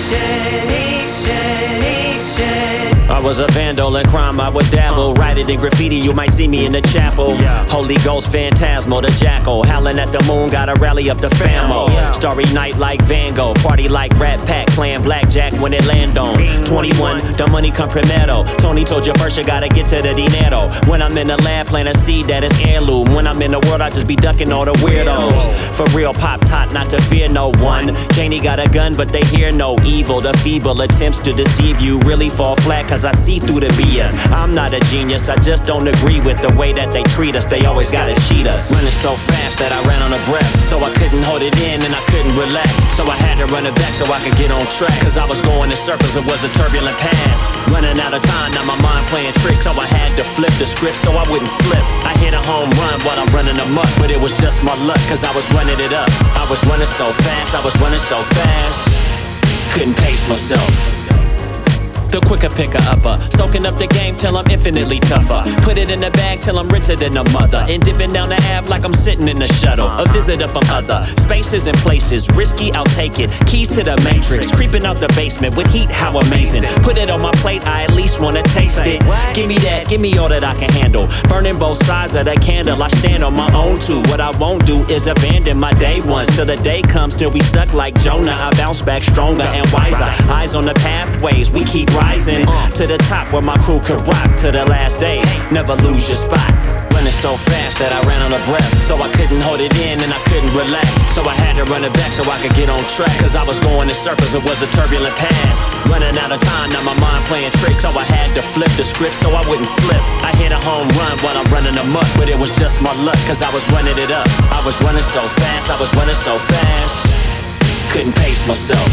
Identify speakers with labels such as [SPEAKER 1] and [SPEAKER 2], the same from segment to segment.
[SPEAKER 1] I was a vandal in crime, I would dabble. Write it in graffiti, you might see me in the chapel. Holy Ghost, phantasmal, the jackal. Howling at the moon, gotta rally up the famo. Starry night like Van Gogh. Party like Rat Pack, playing blackjack when it land on 21, the money come primero. Tony told you first you gotta get to the dinero. When I'm in the lab, plant a seed that is heirloom. When I'm in the world, I just be ducking all the weirdos. For real, pop tot, not to fear no one. Janie got a gun, but they hear no evil. The feeble attempts to deceive you really fall flat, cause I see through the BS. I'm not a genius, I just don't agree with the way that they treat us. They always gotta cheat us. Running so fast that I ran on a breath, so I couldn't hold it in and I couldn't relax. So I had to run it back so I could get on track, cause I was going in circles, it was a turbulent path. Running out of time, now my mind playing tricks, so I had to flip the script so I wouldn't slip. I hit a home run while I'm running amok, but it was just my luck, cause I was running it up. I was running so fast, I was running so fast, couldn't pace myself. The quicker picker upper, soaking up the game till I'm infinitely tougher. Put it in the bag till I'm richer than a mother, and dipping down the Ave like I'm sitting in the shuttle. A visitor from other spaces and places, risky, I'll take it. Keys to the matrix, creeping out the basement with heat, how amazing. Put it on my plate, I at least wanna taste it. Give me that, give me all that I can handle. Burning both sides of the candle, I stand on my own too. What I won't do is abandon my day ones. Till the day comes, till we stuck like Jonah. I bounce back stronger and wiser. Eyes on the pathways, we keep rising to the top where my crew could rock to the last days. Never lose your spot. Running so fast that I ran on a breath, so I couldn't hold it in and I couldn't relax. So I had to run it back so I could get on track, cause I was going in circles, it was a turbulent path. Running out of time, now my mind playing tricks, so I had to flip the script so I wouldn't slip. I hit a home run while I'm running amok, but it was just my luck, cause I was running it up. I was running so fast, I was running so fast, couldn't pace myself.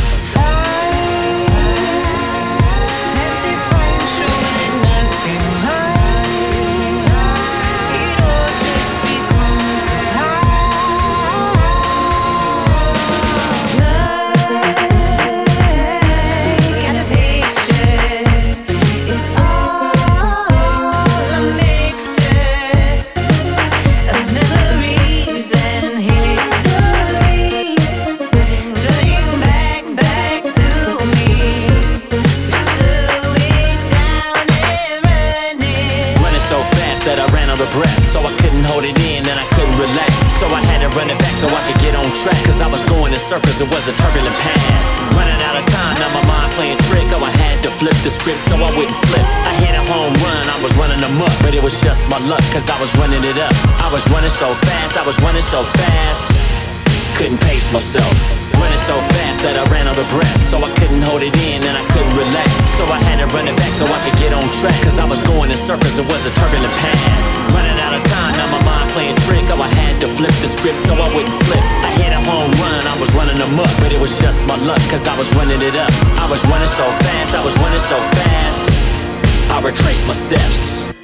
[SPEAKER 1] That I ran out of breath, so I couldn't hold it in and I couldn't relax. So I had to run it back so I could get on track, cause I was going in circles, it was a turbulent path. Running out of time, now my mind playing tricks, so I had to flip the script so I wouldn't slip. I hit a home run, I was running amok, but it was just my luck, cause I was running it up. I was running so fast, I was running so fast, couldn't pace myself. Running so fast that I ran out of breath, so I couldn't hold it in and I couldn't relax. So I had to run it back so I could get on track, cause I was going in circles, it was a turbulent path. Running out of time, now my mind playing tricks, so I had to flip the script so I wouldn't slip. I hit a home run, I was running amok, but it was just my luck, cause I was running it up. I was running so fast, I was running so fast, I retraced my steps.